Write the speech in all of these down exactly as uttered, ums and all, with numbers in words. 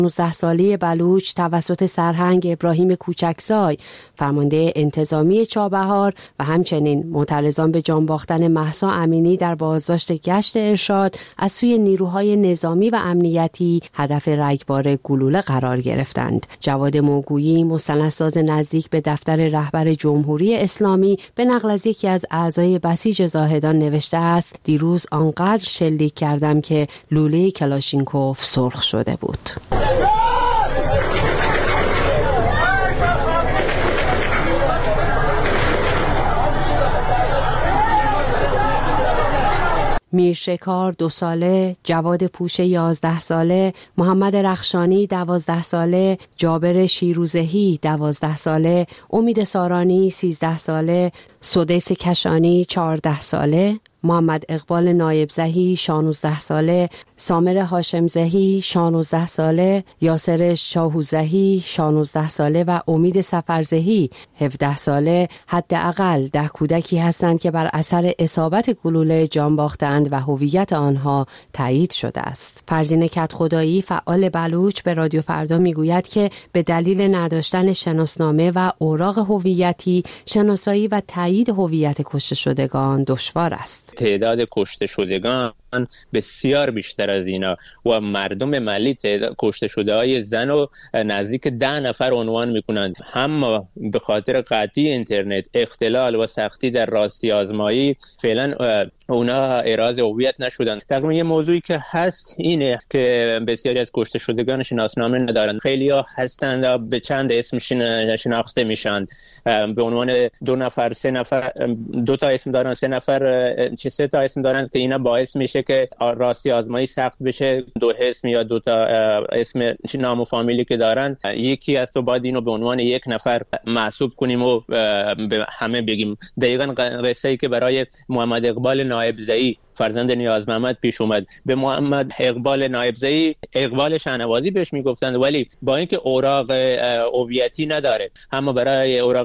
نوزده ساله بلوچ توسط سرهنگ ابراهیم کوچکزای فرمانده انتظامی چابهار و همچنین معترضان به جان باختن مهسا امینی در بازداشت گشت ارشاد از سوی نیروهای نظامی و امنیتی هدف رگبار گلوله قرار گرفتند. جواد موگویی مستندساز نزدیک به دفتر رهبر جمهوری اسلامی به نقل از یکی از اعضای بسیج زاهدان نوشته است: دیروز آنقدر شلیک کردم که لوله کلاشینکوف سرخ شده بود. میرشکار دو ساله، جواد پوشه یازده ساله، محمد رخشانی دوازده ساله، جابر شیروزهی دوازده ساله، امید سارانی سیزده ساله، سدیس کشانی چهارده ساله، محمد اقبال نایبزهی شانزده ساله، سامر هاشمزهی شانزده ساله، یاسر شاهوزهی شانزده ساله و امید سفرزهی هفده ساله حداقل ده کودکی هستند که بر اثر اصابت گلوله جان باختند و هویت آنها تایید شده است. فرزین کدخدایی فعال بلوچ به رادیو فردا میگوید که به دلیل نداشتن شناسنامه و اوراق هویتی شناسایی و تایید هویت کشته شدگان دشوار است. تعداد کشته شدگان بسیار بیشتر از اینا و مردم ملی تعداد کشته شده های زن و نزدیک ده نفر عنوان میکنند. هم به خاطر قطعی اینترنت، اختلال و سختی در راستی آزمایی فعلا اونا اعراض هویت نشدن. تقریبا یه موضوعی که هست اینه که بسیاری از کشته شدگان شناسنامه ندارند. خیلی‌ها هستند به چند اسم شناخته میشن، به عنوان دو نفر سه نفر دو تا اسم دارن، سه نفر چه سه تا اسم دارن که اینا باعث میشه که راستی آزمایی سخت بشه. دو اسم یا دو تا اسم نام و فامیلی که دارن یکی از تو باید اینو به عنوان یک نفر محسوب کنیم و به همه بگیم. دقیقاً قصه‌ای که برای محمد اقبال نایبزئی فرزند نیاز محمد پیش اومد. به محمد اقبال نایبزئی اقبال شهنوازی بهش میگفتند، ولی با اینکه اوراق هویتی نداره اما برای اوراق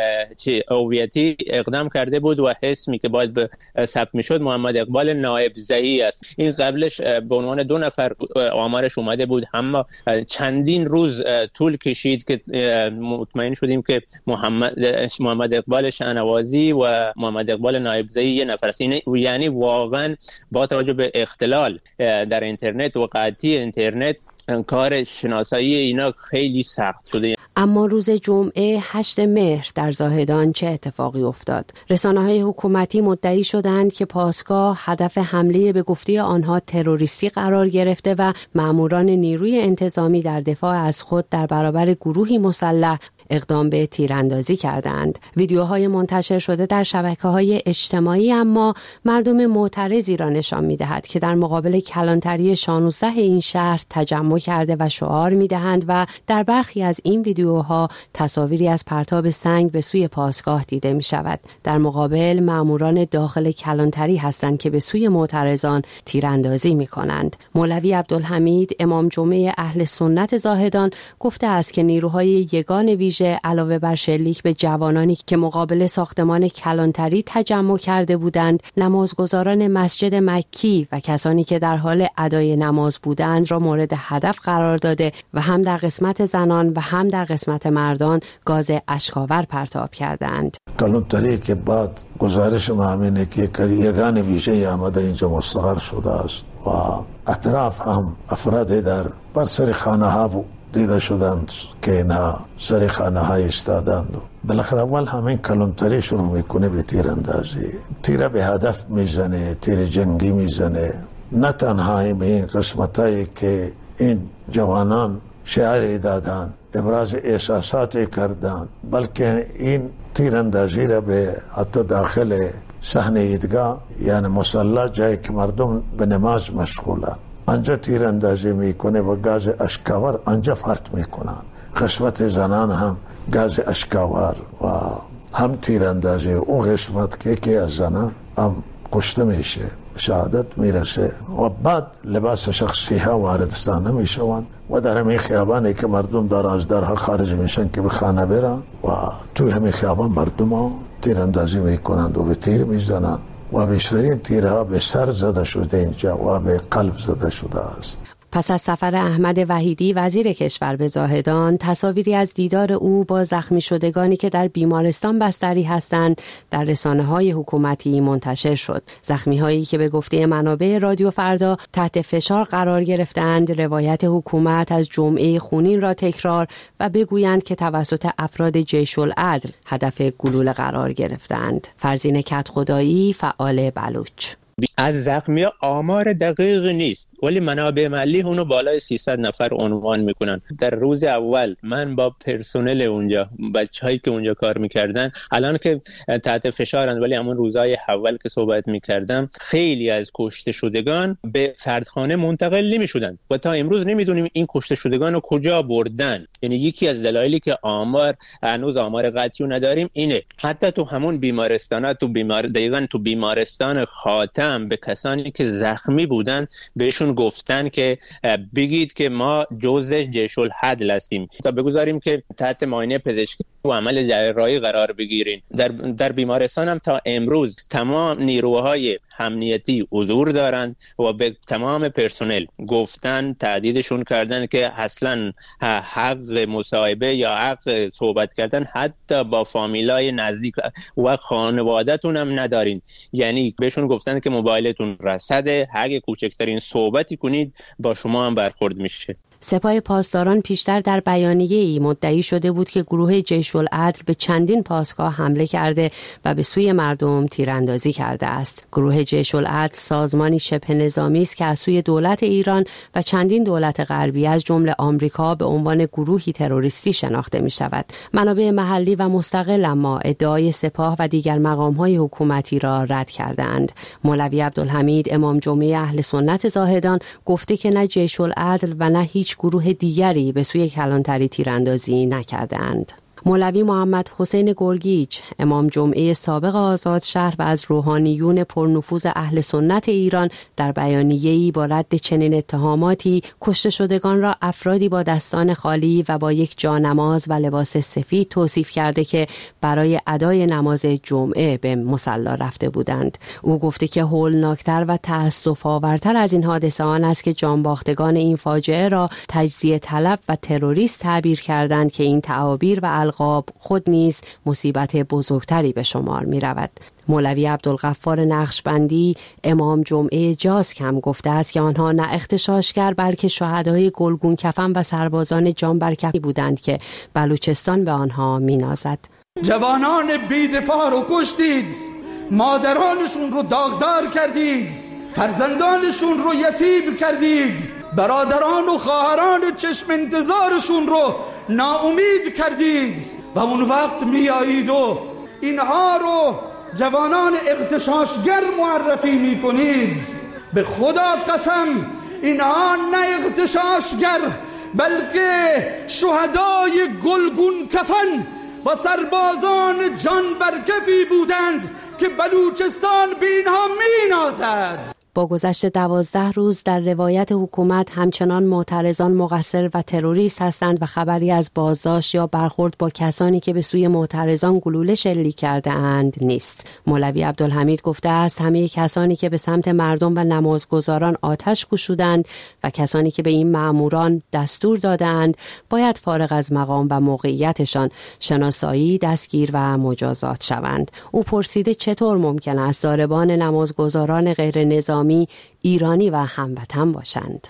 هویتی اقدام کرده بود و اسمی که باید ثبت میشد محمد اقبال نایبزئی است. این قبلش به عنوان دو نفر آمارش اومده بود، اما چندین روز طول کشید که مطمئن شدیم که محمد محمد اقبال شهنوازی و محمد اقبال نایبزئی یه نفر است. یعنی واقعا با توجه به اختلال در اینترنت و قطعی اینترنت کار شناسایی اینا خیلی سخت شده. اما روز جمعه هشت مهر در زاهدان چه اتفاقی افتاد؟ رسانه‌های حکومتی مدعی شدند که پاسگاه هدف حمله به گفته آنها تروریستی قرار گرفته و ماموران نیروی انتظامی در دفاع از خود در برابر گروهی مسلح اقدام به تیراندازی کردند. ویدیوهای منتشر شده در شبکه‌های اجتماعی اما مردم معترضی را نشان می‌دهد که در مقابل کلانتری شانزده این شهر تجمع کرده و شعار می‌دهند و در برخی از این ویدیوها تصاویری از پرتاب سنگ به سوی پاسگاه دیده می‌شود. در مقابل ماموران داخل کلانتری هستند که به سوی معترضان تیراندازی می‌کنند. مولوی عبدالحمید امام جمعه اهل سنت زاهدان گفته است که نیروهای یگان ویژه علاوه بر شلیک به جوانانی که مقابل ساختمان کلانتری تجمع کرده بودند، نمازگزاران مسجد مکی و کسانی که در حال ادای نماز بودند را مورد هدف قرار داده و هم در قسمت زنان و هم در قسمت مردان گاز اشک‌آور پرتاب کردند. کلانتری که بعد گزارش ما همینه که یگان ویژه آمده اینجا مستقر شده است و اطراف هم افراد در بر سر خانه ها بود دیده شدند که اینا سر خانه های استادند. بالاخره اول همین کلانتری شروع میکنه به تیر اندازی، تیر به هدف میزنه، تیر جنگی میزنه. نه تنها به این قسمت هایی که این جوانان شعار دادن، ابراز احساساتی کردن، بلکه این تیر اندازی را به حتی داخل صحنه عیدگاه یعنی مصلی، جایی که مردم به نماز مشغولن، انجا تیر اندازی میکنه و گاز اشکاور انجا فرط میکنن. قسمت زنان هم گاز اشکاور و هم تیر اندازی اون قسمت که که از زنان هم کشته میشه، شهادت میرسه و بعد لباس شخصی ها وارد صحنه میشوند و در همین خیابانی که مردم دار از درها خارج میشن که به خانه برن و توی همین خیابان مردم ها تیر اندازی میکنند و به تیر میزنند و بیشترین تیرها به سر زده شده اینجا و به قلب زده شده است. پس از سفر احمد وحیدی وزیر کشور به زاهدان، تصاویری از دیدار او با زخمی شدگانی که در بیمارستان بستری هستند در رسانه‌های حکومتی منتشر شد. زخمی‌هایی که به گفته منابع رادیو فردا تحت فشار قرار گرفتند، روایت حکومت از جمعه خونین را تکرار و بگویند که توسط افراد جیش العدل هدف گلوله قرار گرفتند. فرزین کدخدایی، فعال بلوچ: از زخمی آمار دقیق نیست، ولی منابع محلی اونو بالای سیصد نفر عنوان میکنن. در روز اول من با پرسنل اونجا، بچه‌هایی که اونجا کار میکردن، الان که تحت فشارن، ولی همون روزهای اول که صحبت میکردم خیلی از کشته شدگان به سردخانه منتقل نمیشدن و تا امروز نمیدونیم این کشته شدگان رو کجا بردن. یعنی یکی از دلایلی که آمار هنوز آمار قطعی نداریم اینه. حتی تو همون بیمارستانا، تو بیمار دقیقاً تو بیمارستان خاتم به کسانی که زخمی بودن بهشون گفتن که بگید که ما جزء جیش العدل هستیم تا بگذاریم که تحت معاینه پزشکی و عمل جراحی قرار بگیرین. در در بیمارستان هم تا امروز تمام نیروهای امنیتی حضور دارند و به تمام پرسنل گفتن، تهدیدشون کردن که اصلا حق مصاحبه یا حق صحبت کردن حتی با فامیلای نزدیک و خانواده‌تون هم ندارین. یعنی بهشون گفتن که موبایلتون رصده، اگه کوچکترین صحبتی کنید با شما هم برخورد میشه. سپاه پاسداران پیشتر در بیانیه‌ای مدعی شده بود که گروه جیش العدل به چندین پاسگاه حمله کرده و به سوی مردم تیراندازی کرده است. گروه جیش العدل سازمانی شبه نظامی است که از سوی دولت ایران و چندین دولت غربی از جمله آمریکا به عنوان گروهی تروریستی شناخته می شود. منابع محلی و مستقل اما ادعای سپاه و دیگر مقام‌های حکومتی را رد کردند. مولوی عبدالحمید امام جمعه اهل سنت زاهدان گفته که نه جیش العدل و نه هیچ گروه دیگری به سوی کلانتری تیراندازی نکردند. مولوی محمد حسین گرگیج امام جمعه سابق آزاد شهر و از روحانیون پرنفوذ اهل سنت ایران در بیانیه‌ای با رد چنین اتهاماتی کشته شدگان را افرادی با دستان خالی و با یک جانماز و لباس سفید توصیف کرده که برای ادای نماز جمعه به مصلی رفته بودند. او گفته که هولناکتر و تأسف آورتر از این حادثه آن است که جانباختگان این فاجعه را تجزیه طلب و تروریست تعبیر کردند که این تعابیر و القاب خود نیز مصیبت بزرگتری به شمار می رود. مولوی عبدالغفار نقشبندی امام جمعه جاسک هم گفته است که آنها نه اغتشاشگر بلکه شهدای گلگون کفن و سربازان جان برکفی بودند که بلوچستان به آنها می نازد. جوانان بی‌دفاع رو کشتید، مادرانشون رو داغدار کردید، فرزندانشون رو یتیم کردید، برادران و خواهران چشم انتظارشون رو ناامید کردید و اون وقت میایید و اینها رو جوانان اغتشاشگر معرفی میکنید. به خدا قسم اینها نه اغتشاشگر بلکه شهدای گلگون کفن و سربازان جان برکفی بودند که بلوچستان به اینها مینازد. با گذشت دوازده روز در روایت حکومت همچنان معترضان مقصر و تروریست هستند و خبری از بازداشت یا برخورد با کسانی که به سوی معترضان گلوله شلیک کرده اند نیست. مولوی عبدالحمید گفته است همه کسانی که به سمت مردم و نمازگزاران آتش گشودند و کسانی که به این مأموران دستور دادند باید فارغ از مقام و موقعیتشان شناسایی، دستگیر و مجازات شوند. او پرسیده چطور ممکن است ضاربان نمازگزاران غیر نظامی ایرانی و هموطن باشند.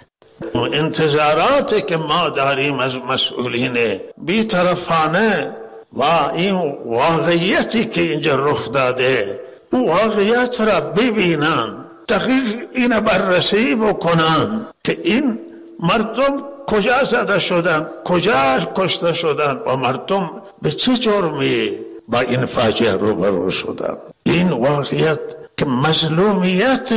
انتظاراتی که ما داریم از مسئولین بی‌طرفانه و این واقعیتی که اینجا رخ داده، اون واقعیت را ببینن، دقیق این بررسی بکنن که این مردم کجا زده شدن، کجا کشته شدن و مردم به چه جرمی با این فاجعه روبرو شدن. این واقعیت که مظلومیت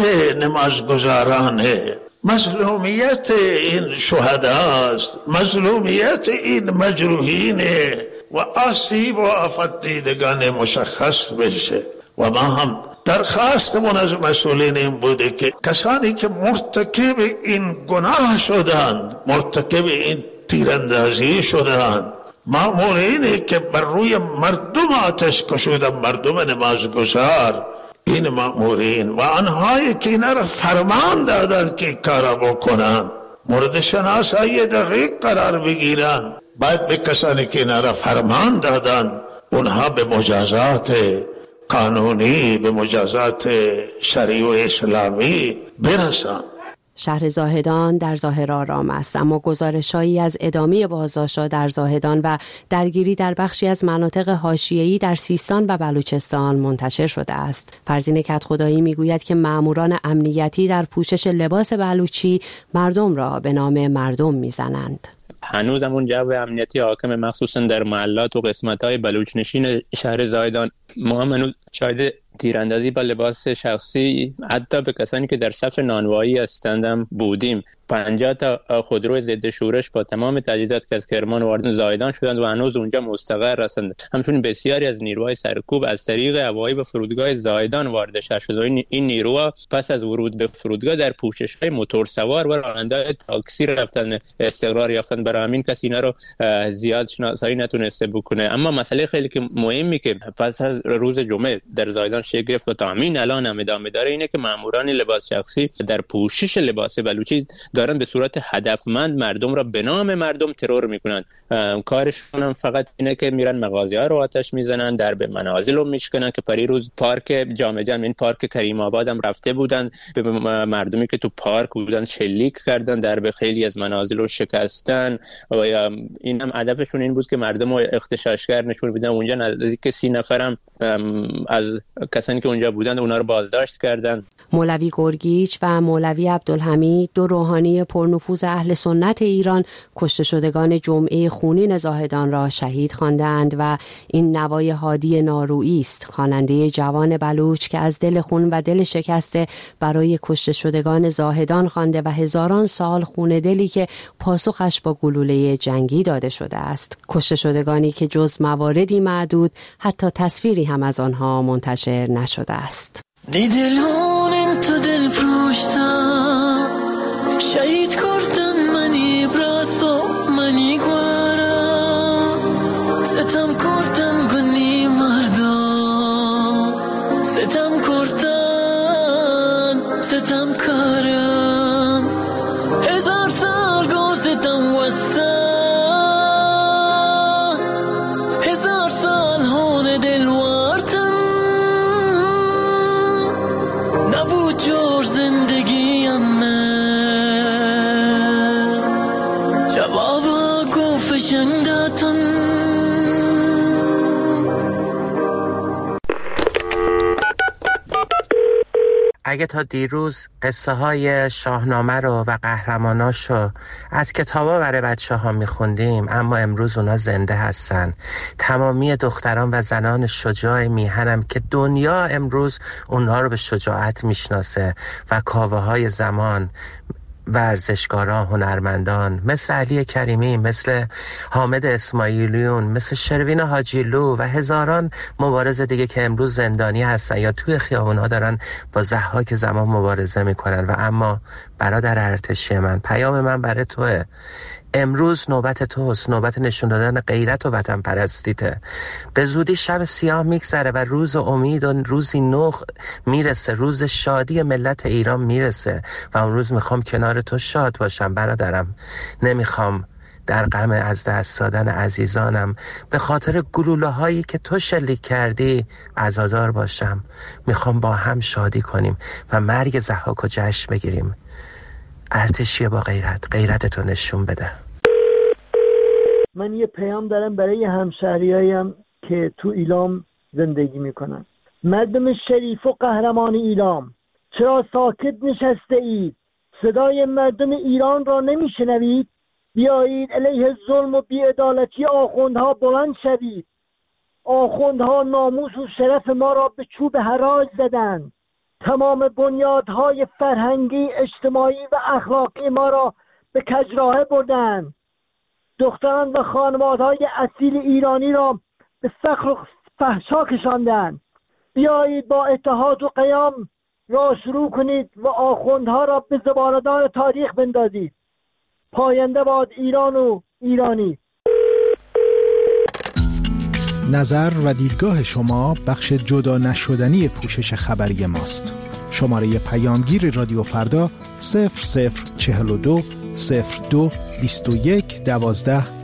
نمازگزارانه، مظلومیت این شهداست، مظلومیت این مجروحین و آسیب و آفت دیدگان مشخص بشه. و ما هم درخواستمون از مسئولین این بوده که کسانی که مرتکب این گناه شدند، مرتکب این تیراندازی شدند، مامورینی که بر روی مردم آتش کشیدن، مردم نمازگزار، این مامورین و آنهایی که اینا را فرمان دادند که کارا بکنن، مورد شناسایی دقیق قرار بگیرن. باید به کسانی که اینا را فرمان دادن اونها به مجازات قانونی، به مجازات شرعی و اسلامی برسن. شهر زاهدان در ظاهر آرام است، اما گزارش‌هایی از ادامه بازداشت‌ها در زاهدان و درگیری در بخشی از مناطق حاشیه‌ای در سیستان و بلوچستان منتشر شده است. فرزین کدخدایی میگوید که ماموران امنیتی در پوشش لباس بلوچی مردم را به نام مردم میزنند. هنوز همون جو امنیتی حاکم مخصوصا در محلات و قسمت‌های بلوچ نشین شهر زاهدان. ما هم هنوز شاهد تیراندازی با لباس شخصی حتی به کسانی که در صف نانوایی هستند هم بودیم. پنجاه تا خودرو ضد شورش با تمام تجهیزات که از کرمان وارد زاهدان شدند و هنوز اونجا مستقر هستند. همچنین بسیاری از نیروهای سرکوب از طریق هوایی به فرودگاه زاهدان وارد شهر شدند. این نیروها پس از ورود به فرودگاه در پوشش‌های موتورسوار و راننده تاکسی رفتن استقرار یافتند. برای همین کسی اینا رو زیاد شناسایی نتونسته بکنه. اما مسئله خیلی که مهمی که پس از روز جمعه در زاهدان شکل گرفت و تا همین الان هم ادامه داره اینه که ماموران لباس شخصی در پوشش لباس بلوچی دارن به صورت هدفمند مردم را به نام مردم ترور میکنن. کارشون هم فقط اینه که میرن مغازه‌ها رو آتش میزنن، در به منازل رو میشکنن که پریروز پارک جامع جمع این پارک کریم آباد هم رفته بودن به مردمی که تو پارک بودن شلیک کردن، در به خیلی از منازل رو شکستن و این هم هدفشون این بود که مردم رو اغتشاشگر نشون بدن. اونجا نزدیک سی نفرم از کسانی که اونجا بودند اونا رو بازداشت کردن. مولوی گرگیچ و مولوی عبدالحمید، دو روحانی پرنفوذ اهل سنت ایران، کشته شدگان جمعه خونین زاهدان را شهید خواندند و این نوای هادی نارویی است، خواننده جوان بلوچ که از دل خون و دل شکسته برای کشته شدگان زاهدان خوانده و هزاران سال خون دلی که پاسخش با گلوله جنگی داده شده است. کشته شدگانی که جز مواردی معدود حتی تصویری هم از آنها منتشر نشده است. دیدلون تو دل پروشتم شهید کردن منی براسو منی گوارم ستم کردن گنی مردم ستم کردن ستم کارم هزار سال گو ستم وستا هزار سال هون دل وارتم نبود جور زندگیم من جوابا گو فشنگاتن. اگه تا دیروز قصه های شاهنامه رو و قهرماناشو از کتابا برای بچه ها میخوندیم، اما امروز اونا زنده هستن. تمامی دختران و زنان شجاع میهنم که دنیا امروز اونا رو به شجاعت میشناسه و کاوه های زمان، ورزشکاران، هنرمندان مثل علی کریمی، مثل حامد اسماعیلیون، مثل شروین حاجیلو و هزاران مبارز دیگه که امروز زندانی هستن یا توی خیابون‌ها دارن با ضحاک زمان مبارزه میکنن. و اما برادر ارتشی من، پیام من برای توه. امروز نوبت توست، نوبت نشون دادن غیرت و وطن پرستیته. به زودی شب سیاه میگذره و روز امید و روزی نو میرسه، روز شادی ملت ایران میرسه و اون روز میخوام کنار تو شاد باشم برادرم. نمیخوام در غم از دست دادن عزیزانم به خاطر گلوله هایی که تو شلیک کردی عزادار باشم. میخوام با هم شادی کنیم و مرگ ضحاک و جشن بگیریم. ارتشی با غیرت، غیرتتو نشون بده. من یه پیام دارم برای همشهریایم که تو ایلام زندگی میکنن. مردم شریف و قهرمان ایلام، چرا ساکت نشسته اید؟ صدای مردم ایران را نمیشنوید؟ بیایید علیه ظلم و بی‌عدالتی آخوندها بلند شوید. آخوندها ناموس و شرف ما را به چوب حراج زدند. تمام بنیادهای فرهنگی، اجتماعی و اخلاقی ما را به کجراهه بردند. دختران و خانوادهای اصیل ایرانی را به فقر و فحشا کشاندند. بیایید با اتحاد و قیام را شروع کنید و آخوندها را به زباله‌دان تاریخ بندازید. پاینده باد ایران و ایرانی. نظر و دیدگاه شما بخش جدا نشدنی پوشش خبری ماست. شماره پیامگیر رادیو فردا صفر صفر چهل و دو صفر دو بیست و یک دوازده